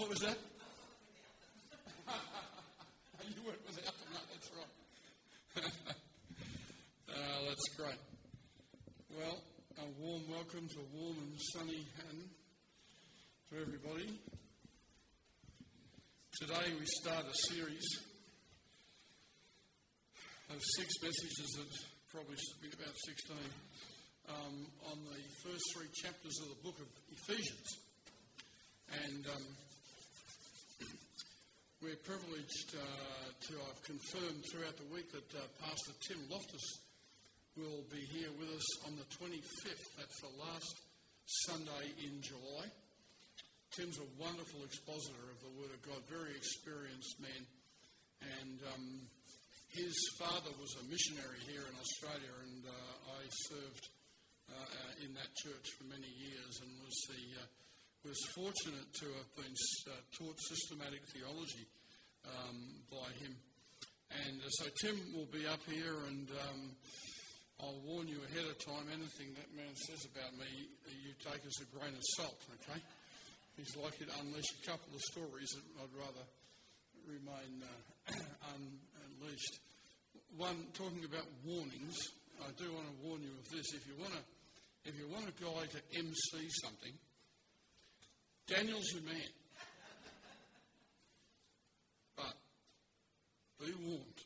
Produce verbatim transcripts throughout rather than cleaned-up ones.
What was that? You went without them, no, that's right. uh, that's great. Well, a warm welcome to a warm and sunny Hatton to everybody. Today we start a series of six messages that probably should be about sixteen um, on the first three chapters of the book of Ephesians. And um, we're privileged uh, to have confirmed throughout the week that uh, Pastor Tim Loftus will be here with us on the twenty-fifth. That's the last Sunday in July. Tim's a wonderful expositor of the Word of God, very experienced man. And um, his father was a missionary here in Australia, and uh, I served uh, in that church for many years and was the uh, was fortunate to have been uh, taught systematic theology um, by him. And uh, so Tim will be up here, and um, I'll warn you ahead of time, anything that man says about me, you take as a grain of salt, okay? He's likely to unleash a couple of stories that I'd rather remain uh, un- unleashed. One, talking about warnings, I do want to warn you of this. If you want to, if you want a guy to M C something, Daniel's your man. But be warned.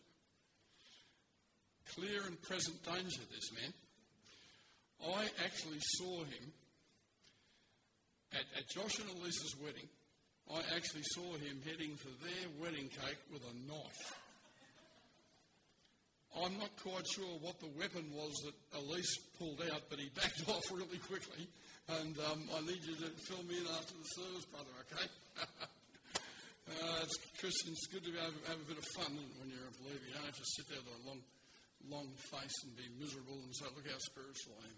Clear and present danger, this man. I actually saw him at, at Josh and Elisa's wedding. I actually saw him heading for their wedding cake with a knife. I'm not quite sure what the weapon was that Elise pulled out, but he backed off really quickly. And um, I need you to fill me in after the service, brother, okay? uh, it's, Christian, it's good to have, have a bit of fun when you're a believer. You don't have to sit there with a long, long face and be miserable and say, look how spiritual I am.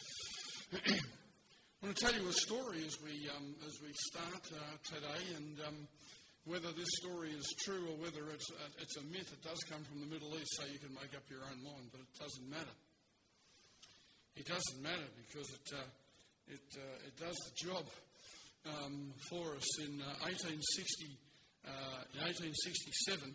I want to tell you a story as we um, as we start uh, today, and um, whether this story is true or whether it's a, it's a myth, it does come from the Middle East, so you can make up your own mind, but it doesn't matter. It doesn't matter because it... Uh, It, uh, it does the job um, for us. In uh, eighteen sixty, uh, in eighteen sixty-seven,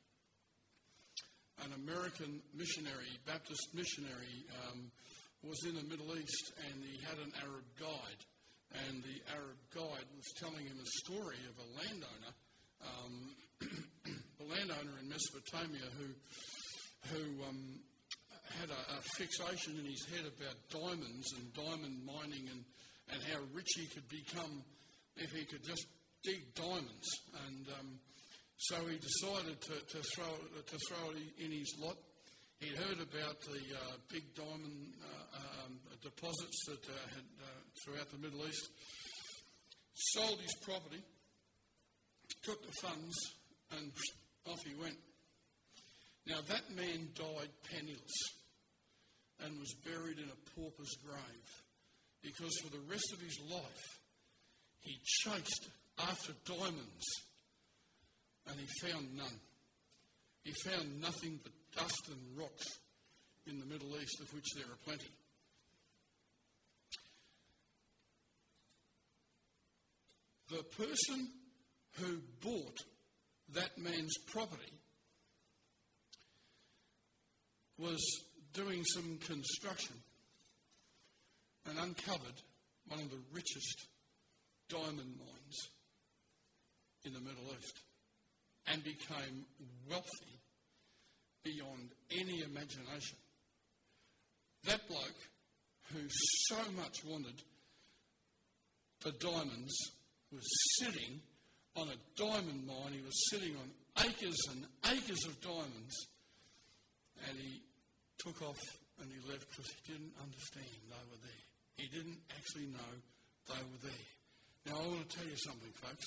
an American missionary, Baptist missionary, um, was in the Middle East, and he had an Arab guide. And the Arab guide was telling him a story of a landowner, um, a landowner in Mesopotamia who who um, had a, a fixation in his head about diamonds and diamond mining and, and how rich he could become if he could just dig diamonds. And um, so he decided to, to throw to throw it in his lot. He'd heard about the uh, big diamond uh, um, deposits that uh, had uh, throughout the Middle East. Sold his property, took the funds, and off he went. Now that man died penniless and was buried in a pauper's grave because for the rest of his life he chased after diamonds and he found none. He found nothing but dust and rocks in the Middle East, of which there are plenty. The person who bought that man's property was doing some construction and uncovered one of the richest diamond mines in the Middle East and became wealthy beyond any imagination. That bloke who so much wanted the diamonds was sitting on a diamond mine. He was sitting on acres and acres of diamonds. And he took off and he left because he didn't understand they were there. He didn't actually know they were there. Now, I want to tell you something, folks.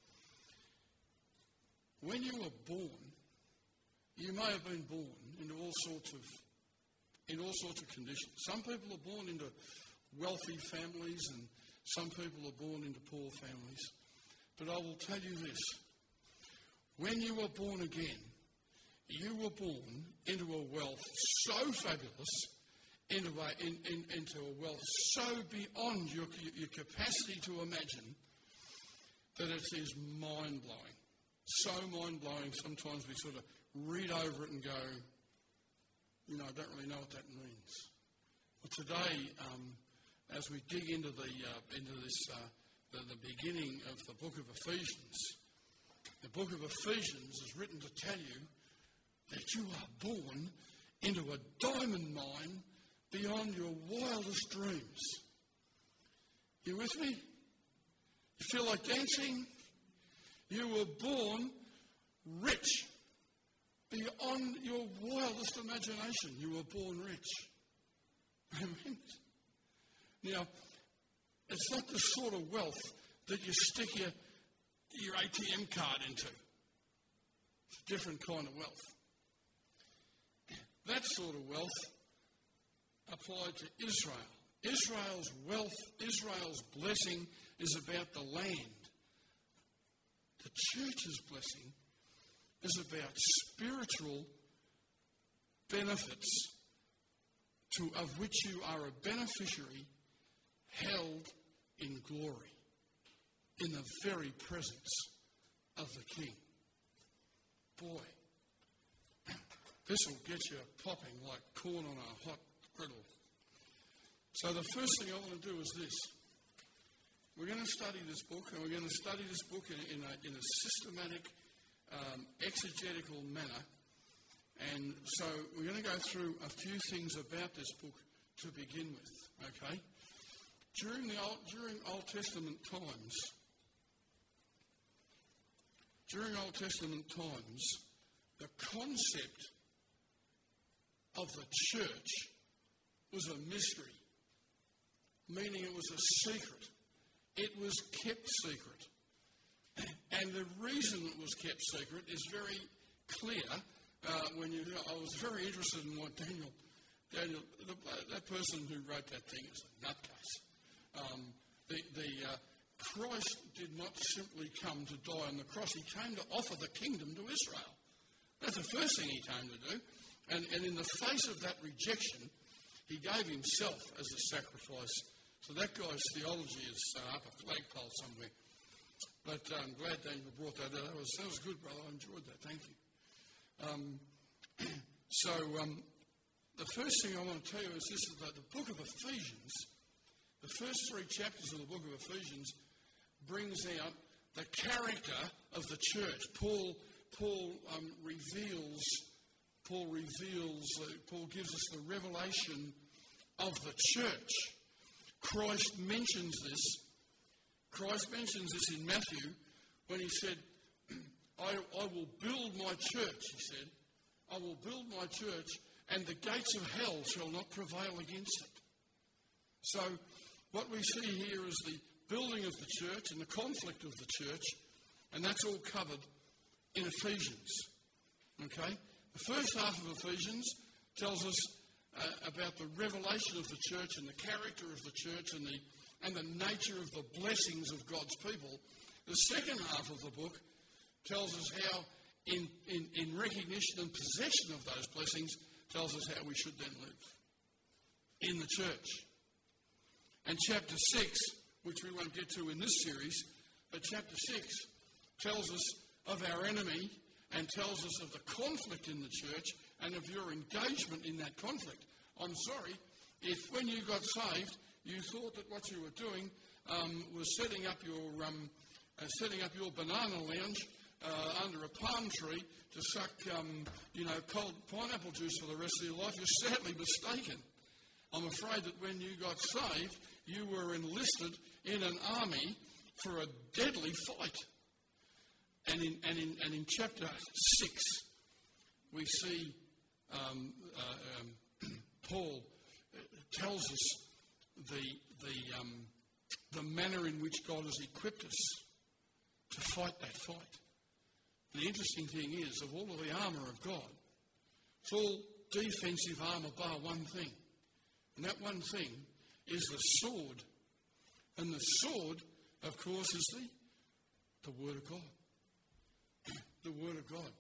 When you were born, you may have been born into all sorts of, in all sorts of conditions. Some people are born into wealthy families and some people are born into poor families. But I will tell you this. When you were born again, you were born into a wealth so fabulous, into a, in, in, into a wealth so beyond your, your capacity to imagine, that it is mind-blowing. So mind-blowing, sometimes we sort of read over it and go, you know, I don't really know what that means. Well, today, um, as we dig into the uh, into this, uh, the, the beginning of the book of Ephesians, the book of Ephesians is written to tell you that you are born into a diamond mine beyond your wildest dreams. You with me? You feel like dancing? You were born rich beyond your wildest imagination. You were born rich. Amen. Now, it's not the sort of wealth that you stick your, your A T M card into. It's a different kind of wealth. That sort of wealth applied to Israel. Israel's wealth, Israel's blessing is about the land. The church's blessing is about spiritual benefits to, of which you are a beneficiary, held in glory, in the very presence of the King. Boy, this will get you popping like corn on a hot griddle. So the first thing I want to do is this. We're going to study this book, and we're going to study this book in, in, a, in a systematic, um, exegetical manner. And so we're going to go through a few things about this book to begin with, okay? During the Old, during Old Testament times, during Old Testament times, the concept of the church was a mystery, meaning it was a secret. It was kept secret. And the reason it was kept secret is very clear. Uh, when you, I was very interested in what Daniel, Daniel, the, that person who wrote that thing is a nutcase. Um, the, the uh, Christ did not simply come to die on the cross. He came to offer the kingdom to Israel. That's the first thing he came to do. And, and in the face of that rejection, he gave himself as a sacrifice. So that guy's theology is uh, up a flagpole somewhere. But uh, I'm glad Daniel brought that out. That was, that was good, brother. I enjoyed that. Thank you. Um, so um, the first thing I want to tell you is this, is that the book of Ephesians, the first three chapters of the book of Ephesians brings out the character of the church. Paul, Paul um, reveals, Paul reveals, uh, Paul gives us the revelation of the church. Christ mentions this. Christ mentions this in Matthew when he said, I, I will build my church, he said. I will build my church, and the gates of hell shall not prevail against it. So what we see here is the building of the church and the conflict of the church, and that's all covered in Ephesians. Okay? The first half of Ephesians tells us uh, about the revelation of the church and the character of the church and the and the nature of the blessings of God's people. The second half of the book tells us how, in, in, in recognition and possession of those blessings, tells us how we should then live in the church. And chapter six, which we won't get to in this series, but chapter six tells us of our enemy and tells us of the conflict in the church and of your engagement in that conflict. I'm sorry, if when you got saved, you thought that what you were doing um, was setting up your um, uh, setting up your banana lounge uh, under a palm tree to suck, um, you know, cold pineapple juice for the rest of your life, you're sadly mistaken. I'm afraid that when you got saved, you were enlisted in an army for a deadly fight. And in and in and in chapter six, we see um, uh, um, Paul tells us the the um, the manner in which God has equipped us to fight that fight. And the interesting thing is, of all of the armour of God, full defensive armour bar one thing, and that one thing is the sword. And the sword, of course, is the the Word of God. The Word of God.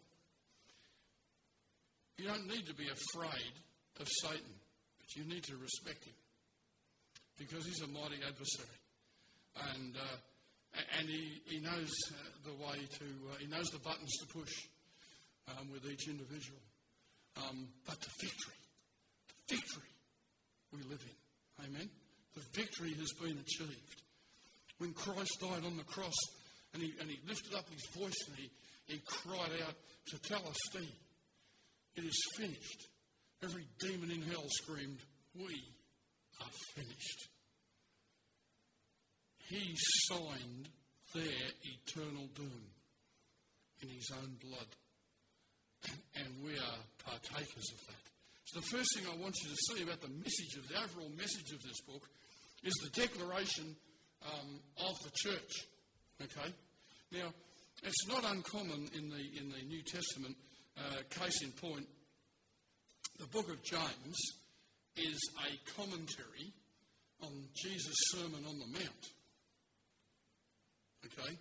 You don't need to be afraid of Satan, but you need to respect him, because he's a mighty adversary. And uh, and he, he knows uh, the way to, uh, he knows the buttons to push um, with each individual. Um, but the victory, the victory we live in, amen? The victory has been achieved. When Christ died on the cross and he, and he lifted up his voice and he, he cried out to Telestai, it is finished. Every demon in hell screamed, we are finished. He signed their eternal doom in his own blood. And we are partakers of that. So the first thing I want you to see about the message of the overall message of this book is the declaration um, of the church. Okay? Now, it's not uncommon in the in the New Testament, uh, case in point, the book of James is a commentary on Jesus' Sermon on the Mount. Okay?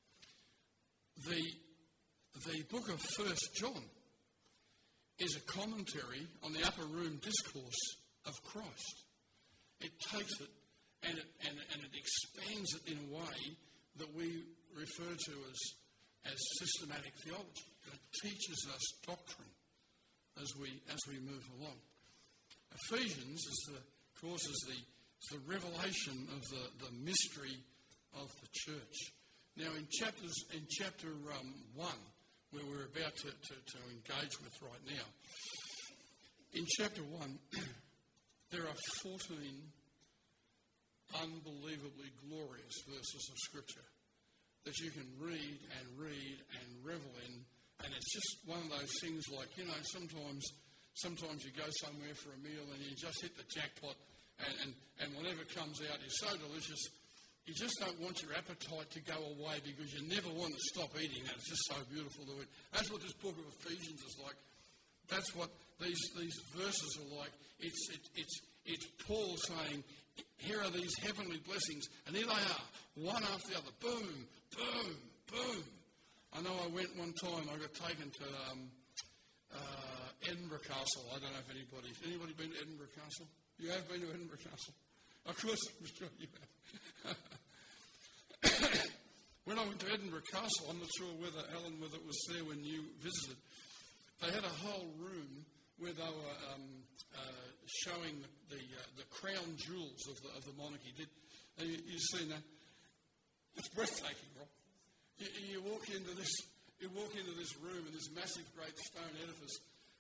The, the book of First John is a commentary on the upper room discourse of Christ. It takes it and it, and, and it expands it in a way that we refer to as, as systematic theology. It teaches us doctrine as we as we move along. Ephesians is the, of course, is the, is the revelation of the, the mystery of the church. Now, in chapters in chapter um, one, where we're about to, to, to engage with right now, in chapter one, there are fourteen unbelievably glorious verses of Scripture that you can read and read and revel in. And it's just one of those things like, you know, sometimes sometimes you go somewhere for a meal and you just hit the jackpot and, and, and whatever comes out is so delicious, you just don't want your appetite to go away because you never want to stop eating it. It's just so beautiful to eat. That's what this book of Ephesians is like. That's what these these verses are like. It's, it, it's, it's Paul saying, here are these heavenly blessings, and here they are, one after the other. Boom, boom, boom. I know I went one time, I got taken to um, uh, Edinburgh Castle. I don't know if anybody, anybody been to Edinburgh Castle? You have been to Edinburgh Castle? Of course, I'm sure you have. When I went to Edinburgh Castle, I'm not sure whether, Alan, whether it was there when you visited, they had a whole room where they were um, uh, showing the the, uh, the crown jewels of the, of the monarchy. Did you, you've seen that? It's breathtaking, Rob. You, you walk into this, you walk into this room in this massive, great stone edifice.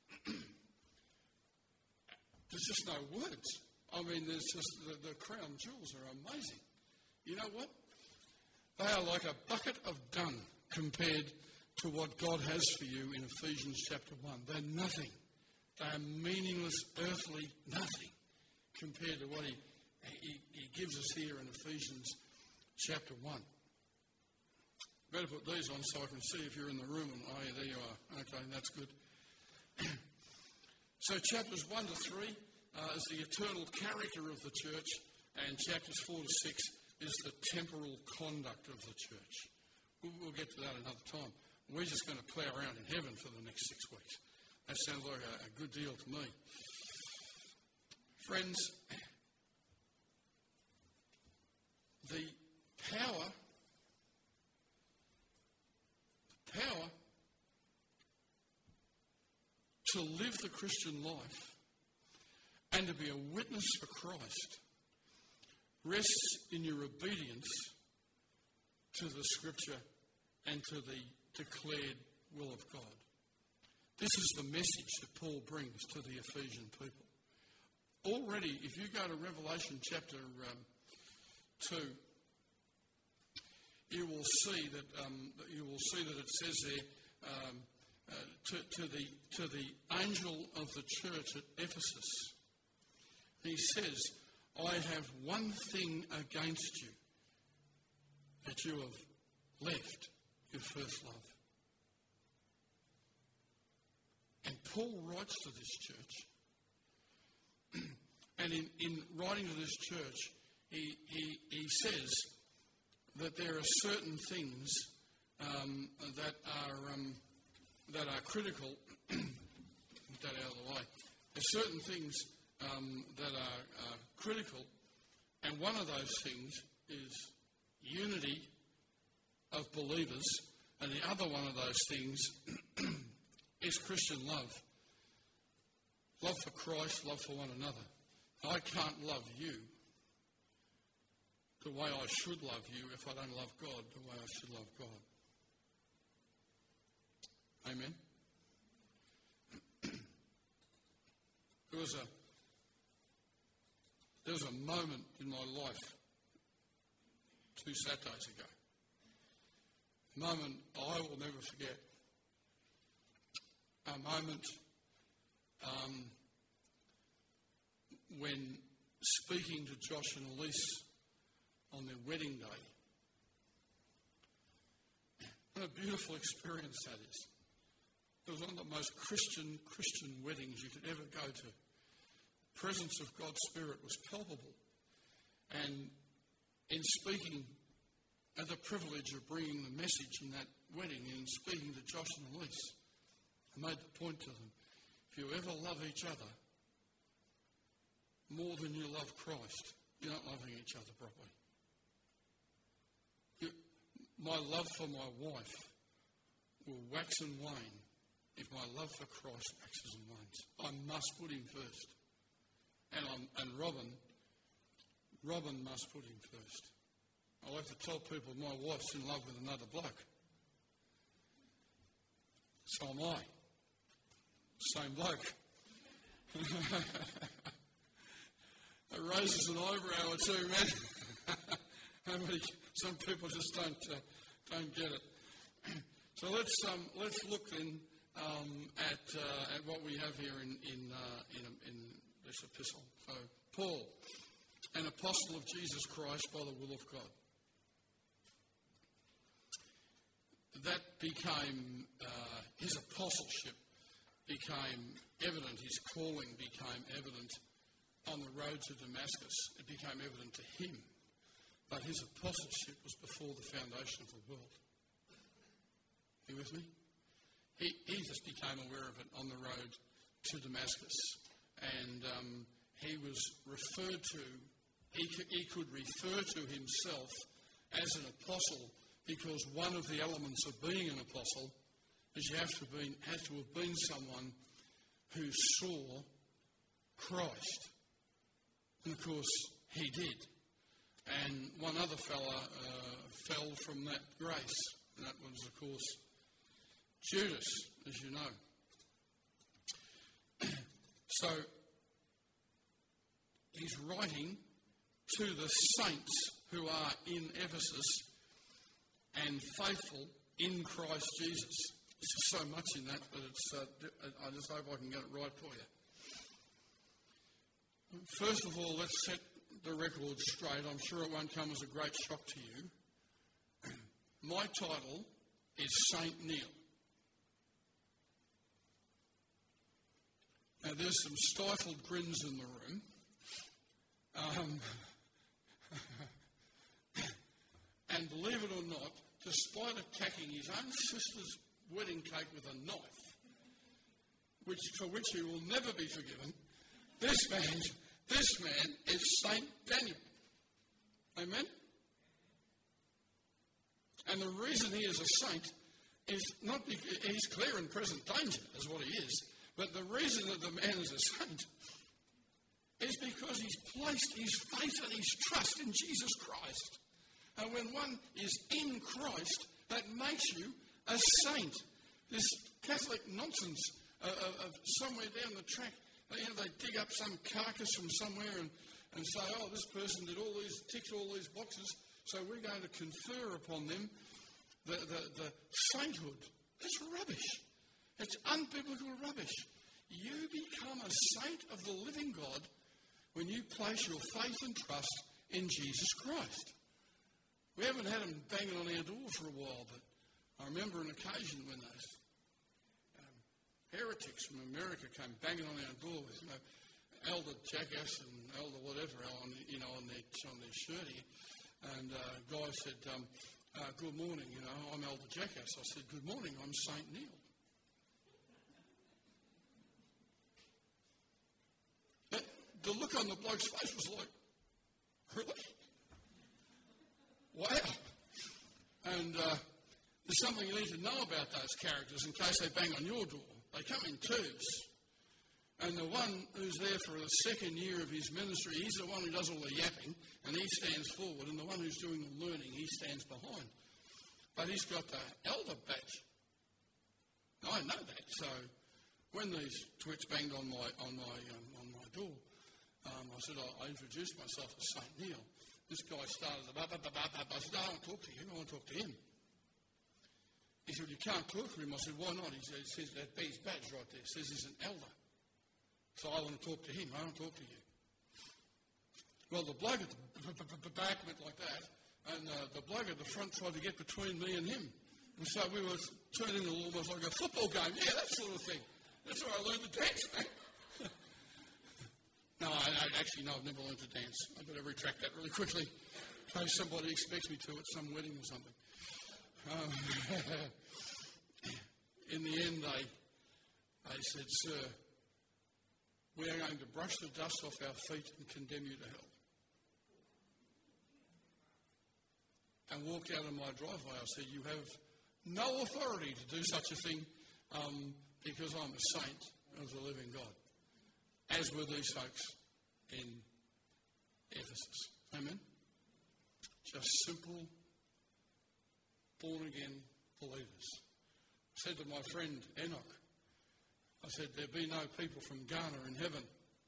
There's just no words. I mean, there's just the, the crown jewels are amazing. You know what? They are like a bucket of dung compared to what God has for you in Ephesians chapter one. They're nothing. They are meaningless, earthly nothing compared to what he, he, he gives us here in Ephesians chapter one. Better put these on so I can see if you're in the room. And, oh, yeah, there you are. Okay, that's good. So chapters one to three uh, is the eternal character of the church, and chapters four to six is the temporal conduct of the church. We'll, we'll get to that another time. We're just going to play around in heaven for the next six weeks. That sounds like a, a good deal to me. Friends, the power, the power to live the Christian life and to be a witness for Christ rests in your obedience to the Scripture and to the declared will of God. This is the message that Paul brings to the Ephesian people. Already, if you go to Revelation chapter um, two, you will see that um, you will see that it says there um, uh, to, to the to the angel of the church at Ephesus. He says, "I have one thing against you, that you have left your first love." And Paul writes to this church, and in, in writing to this church, he, he, he says that there are certain things um, that are um, that are critical. Get that out of the way. There are certain things um, that are uh, critical, and one of those things is unity of believers, and the other one of those things is Christian love. Love for Christ, love for one another. I can't love you the way I should love you if I don't love God the way I should love God. Amen? There was a there was a moment in my life two Saturdays ago. A moment I will never forget. A moment um, when speaking to Josh and Elise on their wedding day. What a beautiful experience that is. It was one of the most Christian, Christian weddings you could ever go to. The presence of God's Spirit was palpable. And in speaking, had the privilege of bringing the message in that wedding and speaking to Josh and Elise, I made the point to them, if you ever love each other more than you love Christ, you're not loving each other properly. You, my love for my wife will wax and wane if my love for Christ waxes and wanes. I must put him first. And, I'm, and Robin, Robin must put him first. I like to tell people my wife's in love with another bloke. So am I. Same bloke. It raises an eyebrow or two, man. Nobody, some people just don't uh, don't get it. So let's um, let's look then um, at uh, at what we have here in in, uh, in in this epistle. So Paul, an apostle of Jesus Christ by the will of God. That became uh, his apostleship became evident. His calling became evident on the road to Damascus. It became evident to him. But his apostleship was before the foundation of the world. Are you with me? He, he just became aware of it on the road to Damascus. And um, he was referred to, he, he could refer to himself as an apostle because one of the elements of being an apostle is you have to, be, have, to have been someone who saw Christ. And of course, he did. And one other fella uh, fell from that grace. And that was, of course, Judas, as you know. So, he's writing to the saints who are in Ephesus and faithful in Christ Jesus. There's just so much in that that it's, uh, I just hope I can get it right for you. First of all, let's set the record straight. I'm sure it won't come as a great shock to you. My title is Saint Neil. Now, there's some stifled grins in the room. Um, and believe it or not, despite attacking his own sister's wedding cake with a knife, which for which he will never be forgiven, this man, this man is Saint Daniel. Amen? And the reason he is a saint is not because he's clear and present danger, is what he is. But the reason that the man is a saint is because he's placed his faith and his trust in Jesus Christ. And when one is in Christ, that makes you a saint. This Catholic nonsense of, of, of somewhere down the track, you know, they dig up some carcass from somewhere and, and say, oh, this person did all these, ticked all these boxes, so we're going to confer upon them the, the, the sainthood. That's rubbish. It's unbiblical rubbish. You become a saint of the living God when you place your faith and trust in Jesus Christ. We haven't had them banging on our door for a while, but I remember an occasion when those um, heretics from America came banging on our door with, you know, Elder Jackass and Elder whatever on, you know, on their on their shirt here. And uh, a guy said, um, uh, good morning, you know, I'm Elder Jackass. I said, good morning, I'm Saint Neil. But the look on the bloke's face was like, really? Wow. And And uh, there's something you need to know about those characters in case they bang on your door. They come in twos. And the one who's there for the second year of his ministry, he's the one who does all the yapping, and he stands forward. And the one who's doing the learning, he stands behind. But he's got the elder badge. I know that. So when these twits banged on my on my um, on my door, um, I said I, I introduced myself as Saint Neil. This guy started. Blah, blah, blah, blah, blah. I said, I don't talk to him. I want to talk to him. He said, you can't talk to him. I said, why not? He said, it says that his badge right there. It says he's an elder. So I want to talk to him. I don't talk to you. Well, the bloke at the back went like that, and uh, the bloke at the front tried to get between me and him. And so we were turning it almost like a football game. Yeah, that sort of thing. That's where I learned to dance, mate. No, I, I actually, no, I've never learned to dance. I better retract that really quickly in case somebody expects me to at some wedding or something. Um, in the end, they, they said, sir, we are going to brush the dust off our feet and condemn you to hell. And walked out of my driveway. I said, you have no authority to do such a thing um, because I'm a saint of the living God. As were these folks in Ephesus. Amen? Just simple, born-again believers. I said to my friend Enoch, I said, there be no people from Ghana in heaven,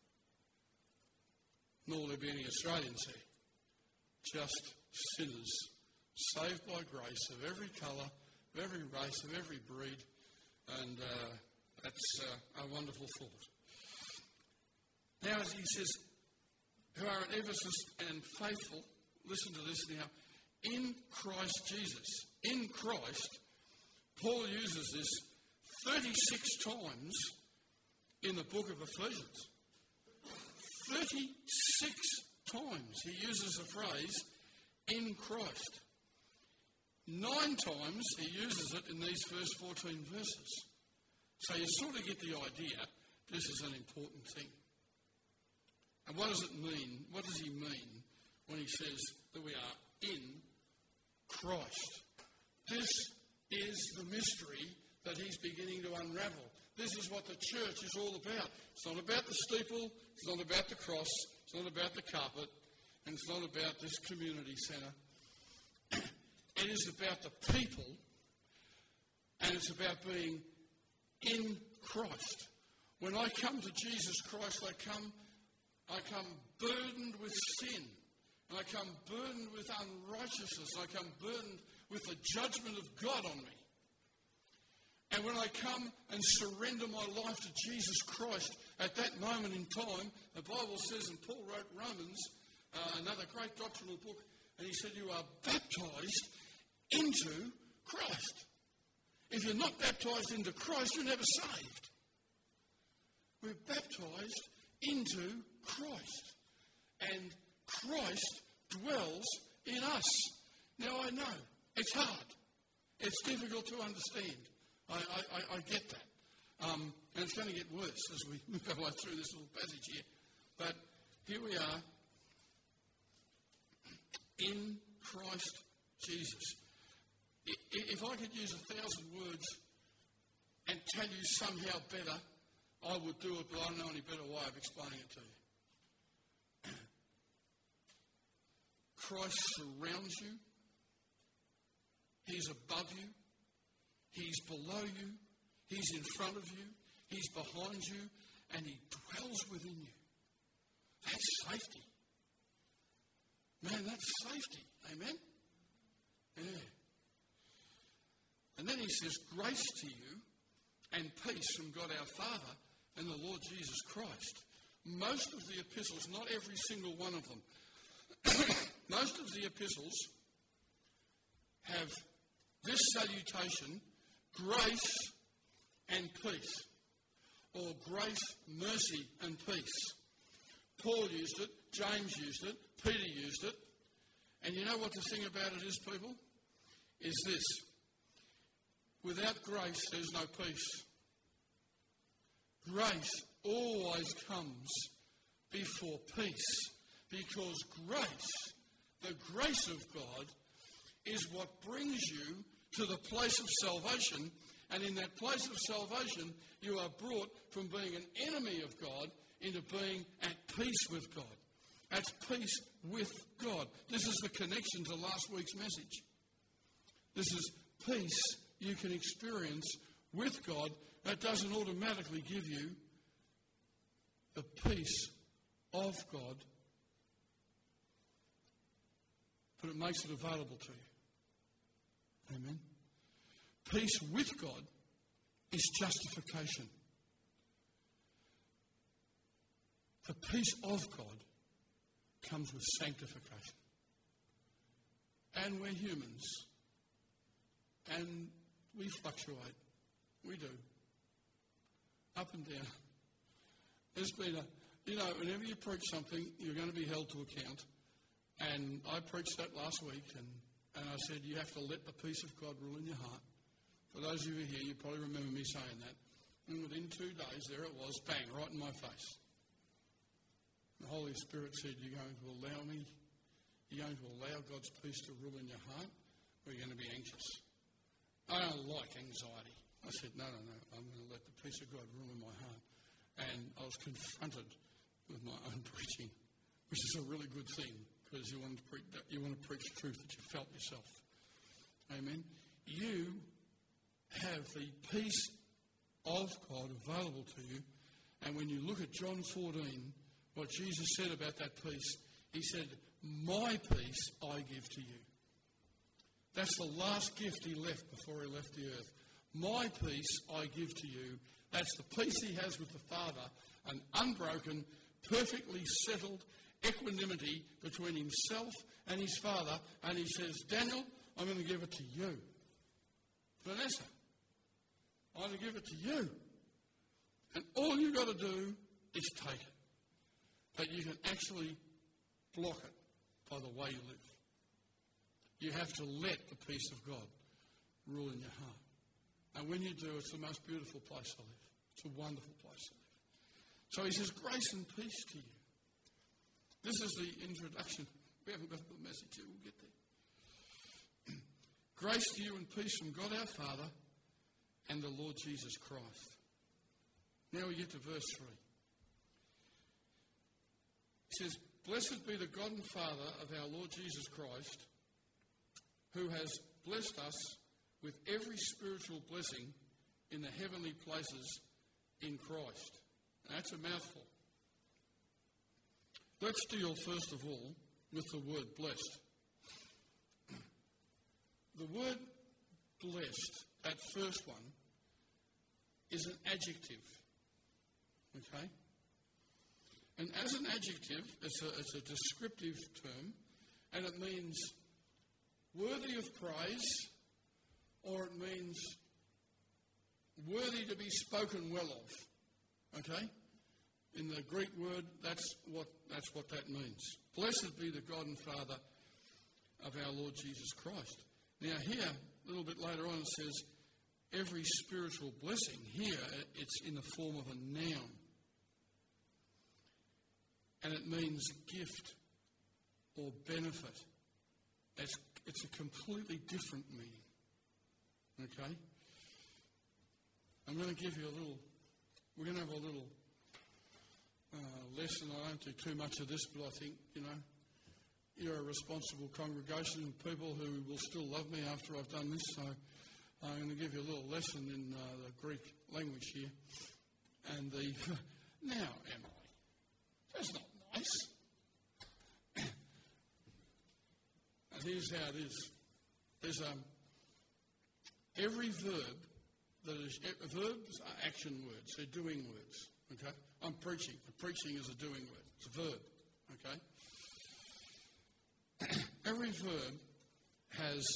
nor will there be any Australians here. Just sinners, saved by grace, of every colour, of every race, of every breed. And uh, that's uh, a wonderful thought. Now, as he says, who are at Ephesus and faithful, listen to this now, in Christ Jesus. In Christ, Paul uses this thirty-six times in the book of Ephesians. thirty-six times he uses the phrase, in Christ. Nine times he uses it in these first fourteen verses. So you sort of get the idea, this is an important thing. And what does it mean? What does he mean when he says that we are in Christ? This is the mystery that he's beginning to unravel. This is what the church is all about. It's not about the steeple, it's not about the cross, it's not about the carpet, and it's not about this community centre. It is about the people, and it's about being in Christ. When I come to Jesus Christ, I come, I come burdened with sin, and I come burdened with unrighteousness, and I come burdened with the judgment of God on me. And when I come and surrender my life to Jesus Christ at that moment in time, the Bible says, and Paul wrote Romans, uh, another great doctrinal book, and he said, you are baptized into Christ. If you're not baptized into Christ, you're never saved. We're baptized into Christ. And Christ dwells in us. Now, I know it's hard. It's difficult to understand. I, I, I get that. Um, and it's going to get worse as we move our way through this little passage here. But here we are in Christ Jesus. If I could use a thousand words and tell you somehow better, I would do it, but I don't know any better way of explaining it to you. Christ surrounds you. He's above you. He's below you. He's in front of you. He's behind you. And he dwells within you. That's safety. Man, that's safety. Amen? Yeah. And then he says, grace to you and peace from God our Father and the Lord Jesus Christ. Most of the epistles, not every single one of them, most of the epistles have this salutation, grace and peace, or grace, mercy and peace. Paul used it, James used it, Peter used it. And you know what the thing about it is, people? Is this. Without grace, there's no peace. Grace always comes before peace, because grace, the grace of God, is what brings you to the place of salvation. And in that place of salvation, you are brought from being an enemy of God into being at peace with God. At peace with God. This is the connection to last week's message. This is peace you can experience with God. That doesn't automatically give you the peace of God, but it makes it available to you. Amen. Peace with God is justification. The peace of God comes with sanctification. And we're humans. And we fluctuate. We do. Up and down. There's been a, you know, whenever you preach something, you're going to be held to account. And I preached that last week, and, and I said, you have to let the peace of God rule in your heart. For those of you who are here, you probably remember me saying that. And within two days, there it was, bang, right in my face. The Holy Spirit said, you're going to allow me, you're going to allow God's peace to rule in your heart, or you're going to be anxious. I don't like anxiety. I said, no, no, no, I'm going to let the peace of God rule in my heart. And I was confronted with my own preaching, which is a really good thing, because you want to preach, you want to preach truth that you felt yourself. Amen. You have the peace of God available to you. And when you look at John fourteen, what Jesus said about that peace, he said, my peace I give to you. That's the last gift he left before he left the earth. My peace I give to you. That's the peace he has with the Father, an unbroken, perfectly settled equanimity between himself and his Father. And he says, Daniel, I'm going to give it to you. Vanessa, I'm going to give it to you. And all you've got to do is take it. But you can actually block it by the way you live. You have to let the peace of God rule in your heart. And when you do, it's the most beautiful place to live. It's a wonderful place to live. So he says, grace and peace to you. This is the introduction. We haven't got the message yet. We'll get there. Grace to you and peace from God our Father and the Lord Jesus Christ. Now we get to verse three. He says, blessed be the God and Father of our Lord Jesus Christ, who has blessed us with every spiritual blessing in the heavenly places in Christ. Now, that's a mouthful. Let's deal first of all with the word blessed. The word blessed, that first one, is an adjective. Okay? And as an adjective, it's a, it's a descriptive term, and it means worthy of praise, or it means worthy to be spoken well of. Okay? In the Greek word, that's what that's what that means. Blessed be the God and Father of our Lord Jesus Christ. Now here, a little bit later on, it says, every spiritual blessing. Here, it's in the form of a noun. And it means gift or benefit. It's, it's a completely different meaning. Okay? I'm going to give you a little, we're going to have a little uh, lesson. I won't do too much of this, but I think, you know, you're a responsible congregation of people who will still love me after I've done this. So I'm going to give you a little lesson in uh, the Greek language here. And the, now, Emily, that's not nice. And here's how it is. There's um, every verb that is, verbs are action words. They're doing words. Okay? I'm preaching. Preaching is a doing word. It's a verb. Okay? Every verb has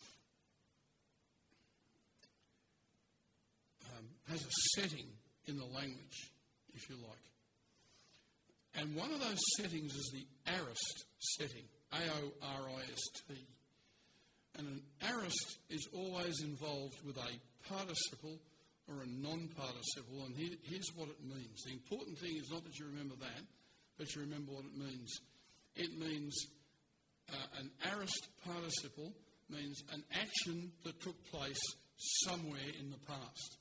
um, has a setting in the language, if you like. And one of those settings is the aorist setting, A O R I S T. And an aorist is always involved with a participle or a non-participle, and here, here's what it means. The important thing is not that you remember that, but you remember what it means. It means uh, an aorist participle means an action that took place somewhere in the past.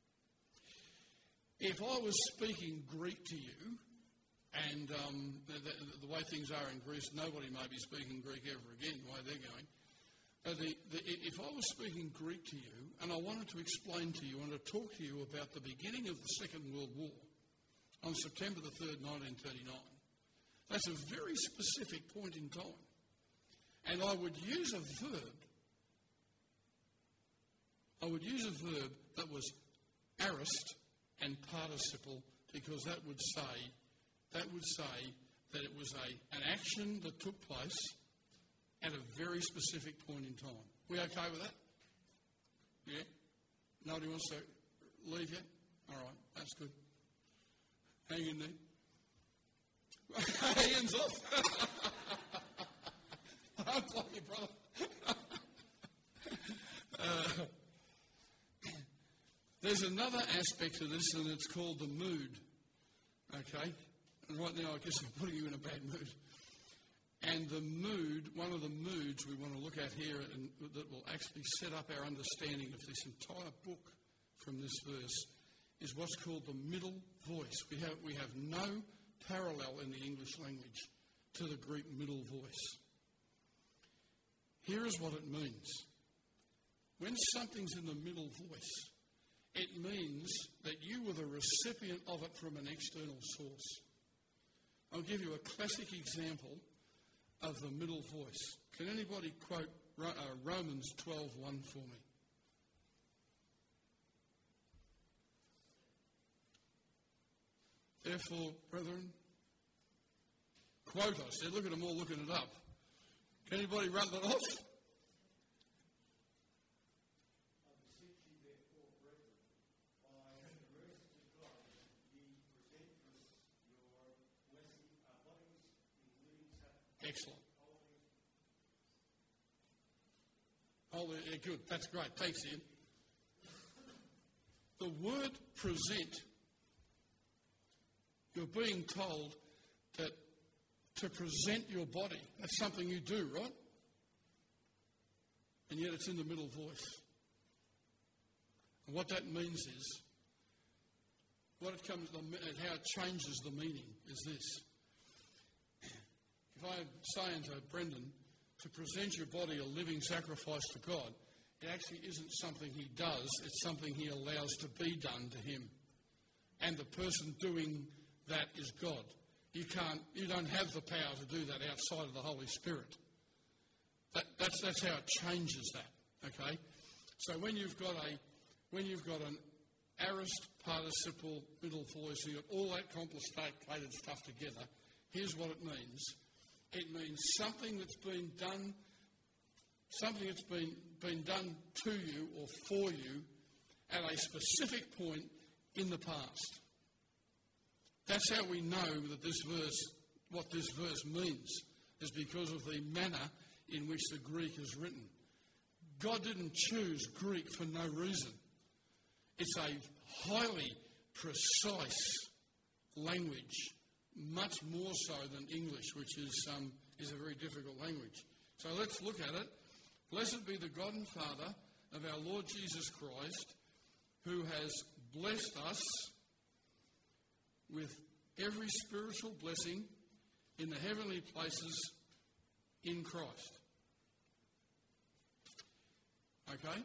If I was speaking Greek to you, and um, the, the, the way things are in Greece, nobody may be speaking Greek ever again, the way they're going. But the, the, if I was speaking Greek to you, and I wanted to explain to you and to talk to you about the beginning of the Second World War on September the third, nineteen thirty-nine, that's a very specific point in time. And I would use a verb, I would use a verb that was aorist and participle, because that would say, that would say that it was a, an action that took place at a very specific point in time. We okay with that? Yeah? Nobody wants to leave yet? All right, that's good. Hang in there. Hands off. I'll block you, brother. uh, there's another aspect to this, and it's called the mood. Okay? And right now, I guess I'm putting you in a bad mood. And the mood, one of the moods we want to look at here, and that will actually set up our understanding of this entire book from this verse, is what's called the middle voice. We have, we have no parallel in the English language to the Greek middle voice. Here is what it means. When something's in the middle voice, it means that you were the recipient of it from an external source. I'll give you a classic example of the middle voice. Can anybody quote Romans twelve one for me? Therefore, brethren, quote us. Look at them all looking it up. Can anybody run that off? Excellent. Oh, yeah, good. That's great. Thanks, Ian. The word present, you're being told that to present your body, that's something you do, right? And yet it's in the middle voice. And what that means is, what it comes, how it changes the meaning is this. If I say unto Brendan to present your body a living sacrifice to God, it actually isn't something he does, it's something he allows to be done to him. And the person doing that is God. You can't, you don't have the power to do that outside of the Holy Spirit. That, that's, that's how it changes that, okay? So when you've got a, when you've got an aorist, participle, middle voice, you've got all that complicated stuff together, here's what it means. It means something that's been done, something that's been, been done to you or for you at a specific point in the past. That's how we know that this verse, what this verse means, is because of the manner in which the Greek is written. God didn't choose Greek for no reason. It's a highly precise language, much more so than English, which is um, is a very difficult language. So let's look at it. Blessed be the God and Father of our Lord Jesus Christ, who has blessed us with every spiritual blessing in the heavenly places in Christ. Okay?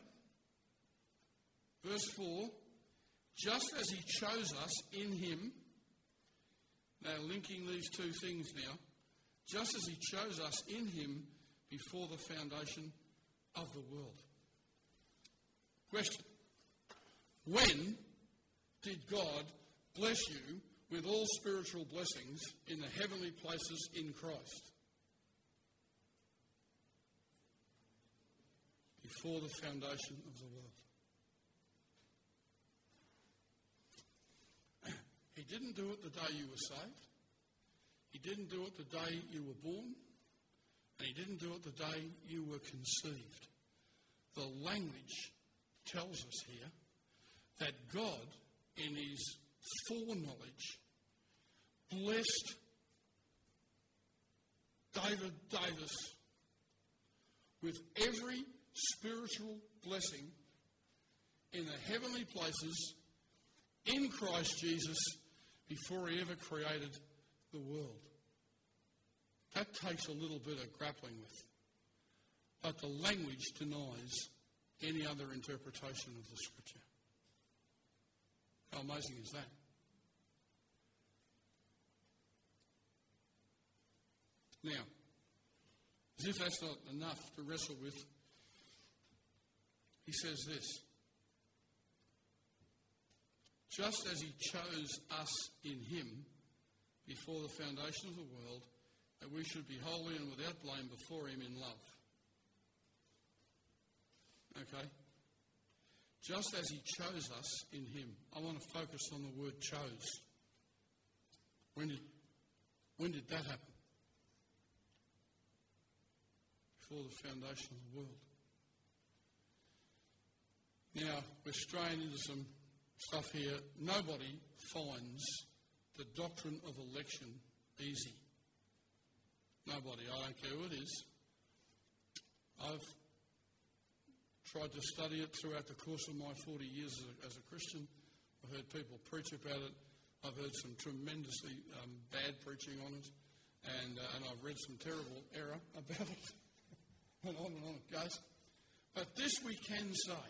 Verse four, just as he chose us in him, now linking these two things now, just as he chose us in him before the foundation of the world. Question. When did God bless you with all spiritual blessings in the heavenly places in Christ? Before the foundation of the world. He didn't do it the day you were saved. He didn't do it the day you were born. And he didn't do it the day you were conceived. The language tells us here that God, in his foreknowledge, blessed David Davis with every spiritual blessing in the heavenly places in Christ Jesus before he ever created the world. That takes a little bit of grappling with. But the language denies any other interpretation of the Scripture. How amazing is that? Now, as if that's not enough to wrestle with, he says this: just as he chose us in him before the foundation of the world, that we should be holy and without blame before him in love. Okay? Just as he chose us in him. I want to focus on the word chose. When did, when did that happen? Before the foundation of the world. Now, we're straying into some stuff here. Nobody finds the doctrine of election easy. Nobody. I don't care who it is. I've tried to study it throughout the course of my forty years as a, as a Christian. I've heard people preach about it. I've heard some tremendously um, bad preaching on it. And, uh, and I've read some terrible error about it. And on and on it goes. But this we can say.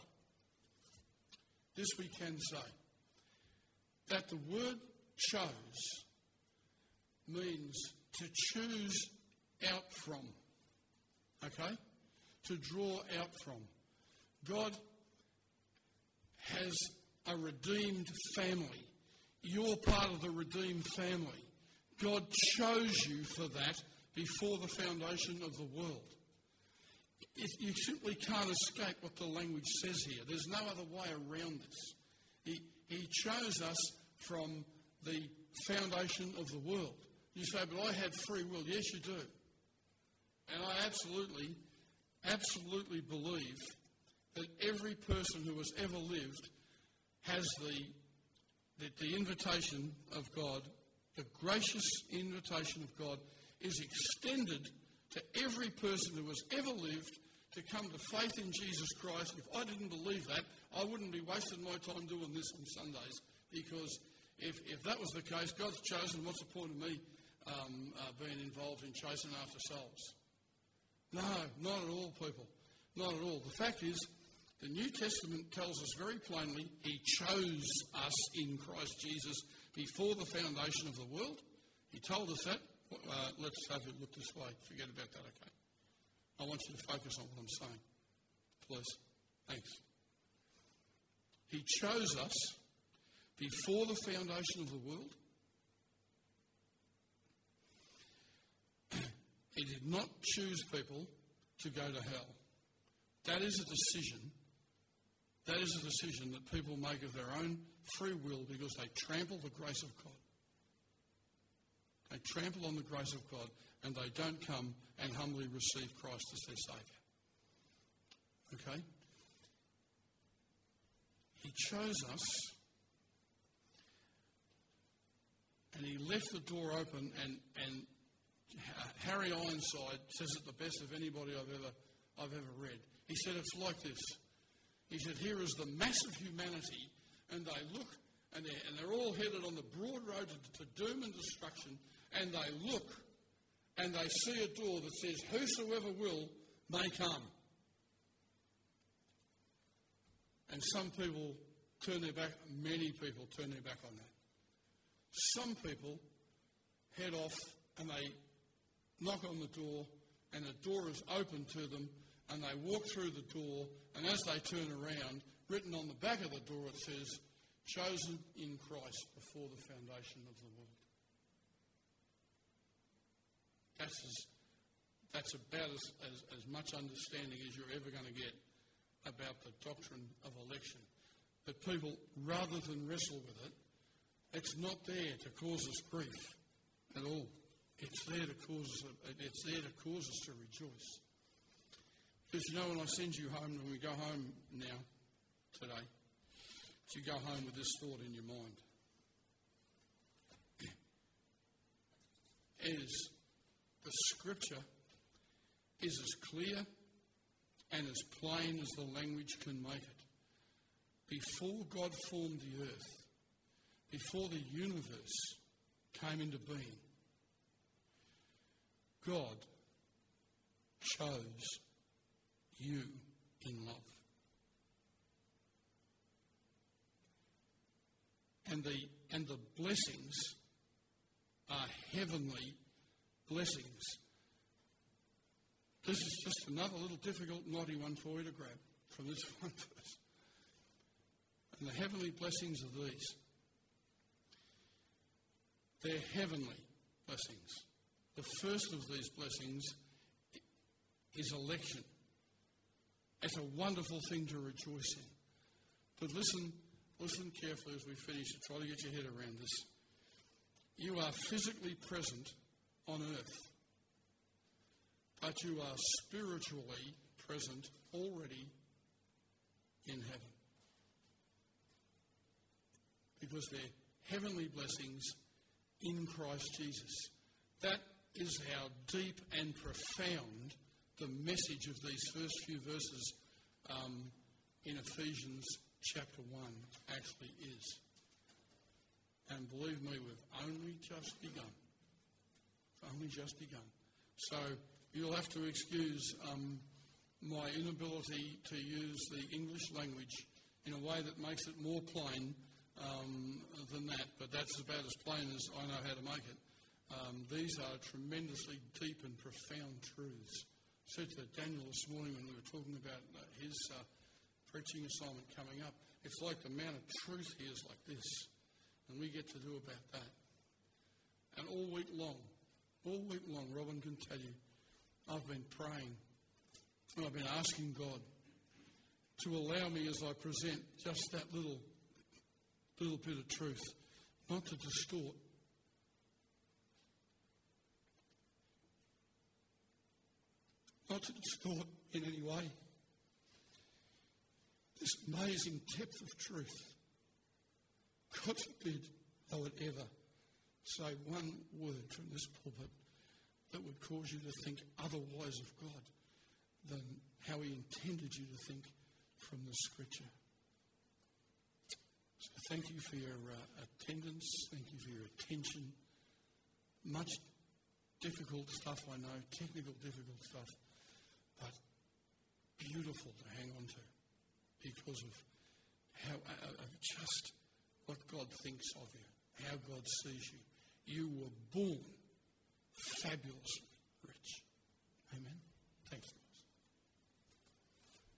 This we can say. That the word chose means to choose out from. Okay? To draw out from. God has a redeemed family. You're part of the redeemed family. God chose you for that before the foundation of the world. It, you simply can't escape what the language says here. There's no other way around this. He, he chose us from the foundation of the world. You say, but I had free will. Yes, you do. And I absolutely, absolutely believe that every person who has ever lived has the, the, the invitation of God, the gracious invitation of God is extended to every person who has ever lived to come to faith in Jesus Christ. If I didn't believe that, I wouldn't be wasting my time doing this on Sundays, because if, if that was the case, God's chosen, what's the point of me um, uh, being involved in chasing after souls? No, not at all, people. Not at all. The fact is, the New Testament tells us very plainly he chose us in Christ Jesus before the foundation of the world. He told us that. Uh, let's have a look this way. Forget about that, okay? I want you to focus on what I'm saying. Please. Thanks. He chose us before the foundation of the world. He did not choose people to go to hell. That is a decision. That is a decision that people make of their own free will because they trample the grace of God. They trample on the grace of God and they don't come and humbly receive Christ as their Saviour. Okay? He chose us and he left the door open, and, and Harry Ironside says it the best of anybody I've ever, I've ever read. He said it's like this. He said, here is the mass of humanity, and they look, and they're, and they're all headed on the broad road to, to doom and destruction, and they look, and they see a door that says, whosoever will may come. And some people turn their back, many people turn their back on that. Some people head off and they knock on the door, and the door is open to them, and they walk through the door, and as they turn around, written on the back of the door it says, chosen in Christ before the foundation of the world. That's, as, that's about as, as, as much understanding as you're ever going to get about the doctrine of election. But people, rather than wrestle with it, it's not there to cause us grief at all. It's there to cause us, it's there to cause us to rejoice. Because you know, when I send you home, when we go home now, today, you go home with this thought in your mind. Is the Scripture is as clear and as plain as the language can make it. Before God formed the earth, before the universe came into being, God chose you in love. And the, and the blessings are heavenly blessings. This is just another little difficult, knotty one for you to grab from this one verse. And the heavenly blessings are these. They're heavenly blessings. The first of these blessings is election. It's a wonderful thing to rejoice in. But listen, listen carefully as we finish and try to get your head around this. You are physically present on earth, but you are spiritually present already in heaven. Because they're heavenly blessings in Christ Jesus. That is how deep and profound the message of these first few verses um, in Ephesians chapter one actually is. And believe me, we've only just begun. Only just begun. So you'll have to excuse um, my inability to use the English language in a way that makes it more plain um, than that. But that's about as plain as I know how to make it. Um, these are tremendously deep and profound truths. I said to Daniel this morning when we were talking about uh, his uh, preaching assignment coming up, it's like the amount of truth here is like this. And we get to do about that. And all week long, all week long, Robin can tell you, I've been praying and I've been asking God to allow me as I present just that little, little bit of truth, not to distort, not to distort in any way this amazing depth of truth. God forbid I would ever say one word from this pulpit that would cause you to think otherwise of God than how He intended you to think from the Scripture. So thank you for your uh, attendance. Thank you for your attention. Much difficult stuff, I know, technical difficult stuff, but beautiful to hang on to because of how uh, of just what God thinks of you, how God sees you. You were born fabulously rich. Amen.